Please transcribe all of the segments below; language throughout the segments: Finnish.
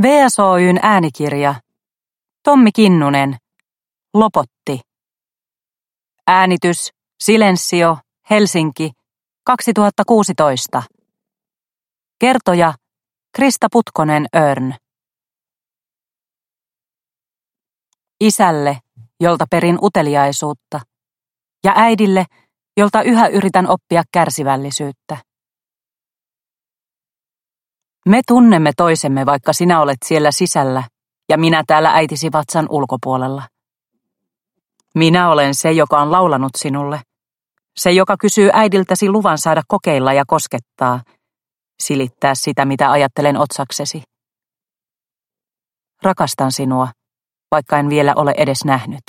VSOY:n äänikirja. Tommi Kinnunen. Lopotti. Äänitys Silensio, Helsinki, 2016. Kertoja Krista Putkonen Örn. Isälle, jolta perin uteliaisuutta, ja äidille, jolta yhä yritän oppia kärsivällisyyttä. Me tunnemme toisemme, vaikka sinä olet siellä sisällä ja minä täällä äitisi vatsan ulkopuolella. Minä olen se, joka on laulanut sinulle. Se, joka kysyy äidiltäsi luvan saada kokeilla ja koskettaa, silittää sitä, mitä ajattelen otsaksesi. Rakastan sinua, vaikka en vielä ole edes nähnyt.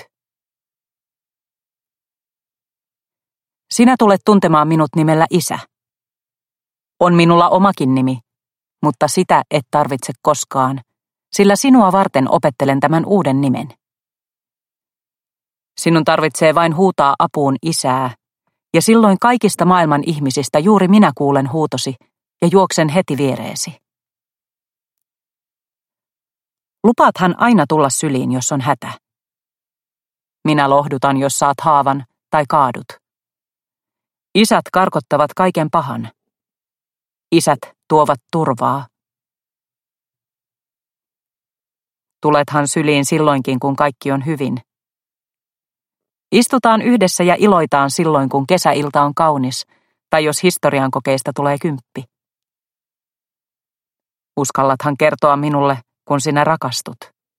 Sinä tulet tuntemaan minut nimellä isä. On minulla omakin nimi, mutta sitä et tarvitse koskaan, sillä sinua varten opettelen tämän uuden nimen. Sinun tarvitsee vain huutaa apuun isää, ja silloin kaikista maailman ihmisistä juuri minä kuulen huutosi ja juoksen heti viereesi. Lupaathan aina tulla syliin, jos on hätä. Minä lohdutan, jos saat haavan tai kaadut. Isät karkottavat kaiken pahan. Isät tuovat turvaa. Tulethan syliin silloinkin, kun kaikki on hyvin. Istutaan yhdessä ja iloitaan silloin, kun kesäilta on kaunis, tai jos historian kokeista tulee 10. Uskallathan kertoa minulle, kun sinä rakastut.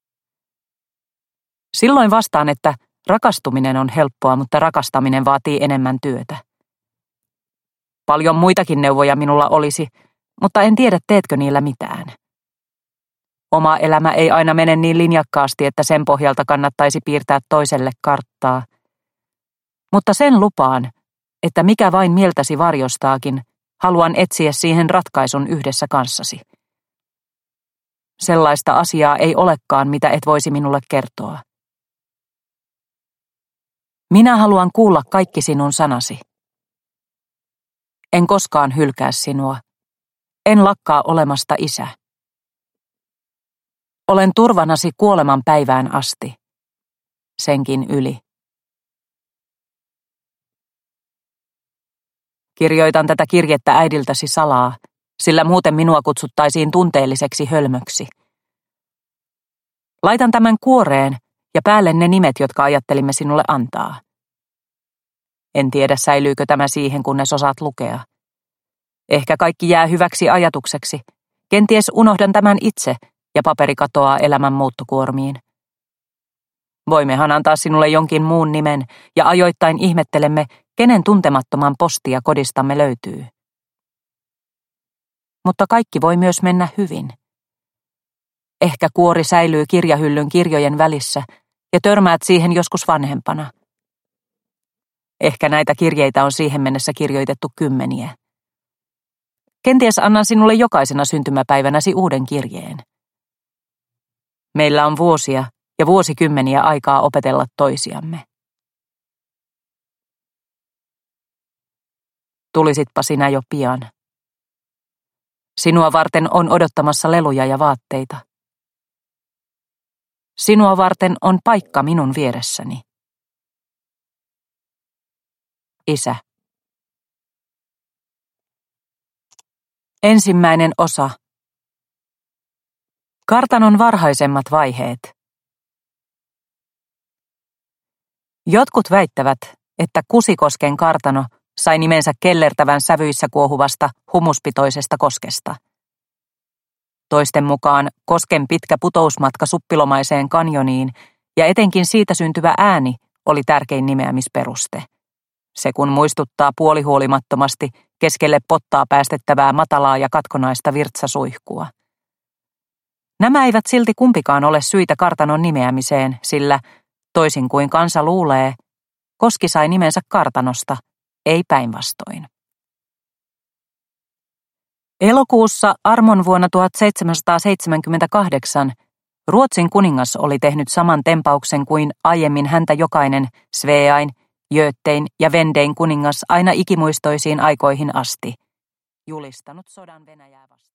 Silloin vastaan, että rakastuminen on helppoa, mutta rakastaminen vaatii enemmän työtä. Paljon muitakin neuvoja minulla olisi, mutta en tiedä, teetkö niillä mitään. Oma elämä ei aina mene niin linjakkaasti, että sen pohjalta kannattaisi piirtää toiselle karttaa. Mutta sen lupaan, että mikä vain mieltäsi varjostaakin, haluan etsiä siihen ratkaisun yhdessä kanssasi. Sellaista asiaa ei olekaan, mitä et voisi minulle kertoa. Minä haluan kuulla kaikki sinun sanasi. En koskaan hylkää sinua. En lakkaa olemasta isä. Olen turvanasi kuoleman päivään asti. Senkin yli. Kirjoitan tätä kirjettä äidiltäsi salaa, sillä muuten minua kutsuttaisiin tunteelliseksi hölmöksi. Laitan tämän kuoreen ja päälle ne nimet, jotka ajattelimme sinulle antaa. En tiedä, säilyykö tämä siihen, kunnes osaat lukea. Ehkä kaikki jää hyväksi ajatukseksi. Kenties unohdan tämän itse ja paperi katoaa elämän muuttokuormiin. Voimmehan antaa sinulle jonkin muun nimen ja ajoittain ihmettelemme, kenen tuntemattoman postia kodistamme löytyy. Mutta kaikki voi myös mennä hyvin. Ehkä kuori säilyy kirjahyllyn kirjojen välissä ja törmäät siihen joskus vanhempana. Ehkä näitä kirjeitä on siihen mennessä kirjoitettu 10. Kenties annan sinulle jokaisena syntymäpäivänäsi uuden kirjeen. Meillä on vuosia ja vuosikymmeniä aikaa opetella toisiamme. Tulisitpa sinä jo pian. Sinua varten on odottamassa leluja ja vaatteita. Sinua varten on paikka minun vieressäni. Isä. Ensimmäinen osa. Kartanon varhaisemmat vaiheet. Jotkut väittävät, että Kusikosken kartano sai nimensä kellertävän sävyissä kuohuvasta humuspitoisesta koskesta. Toisten mukaan kosken pitkä putousmatka suppilomaiseen kanjoniin ja etenkin siitä syntyvä ääni oli tärkein nimeämisperuste. Se kun muistuttaa puolihuolimattomasti keskelle pottaa päästettävää matalaa ja katkonaista virtsasuihkua. Nämä eivät silti kumpikaan ole syitä kartanon nimeämiseen, sillä, toisin kuin kansa luulee, koski sai nimensä kartanosta, ei päinvastoin. Elokuussa armon vuonna 1778 Ruotsin kuningas oli tehnyt saman tempauksen kuin aiemmin häntä jokainen Sveain, Götein ja Vendein kuningas aina ikimuistoisiin aikoihin asti, julistanut sodan Venäjää vastaan.